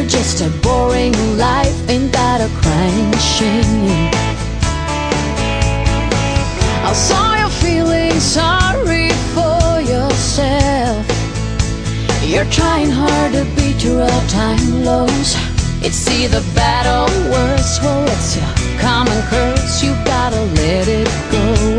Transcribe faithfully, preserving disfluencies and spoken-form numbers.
just a boring life, ain't that a crying shame? I saw you feeling sorry for yourself. You're trying hard to beat your all-time lows. It's either bad or worse, well it's your common curse, you gotta let it go.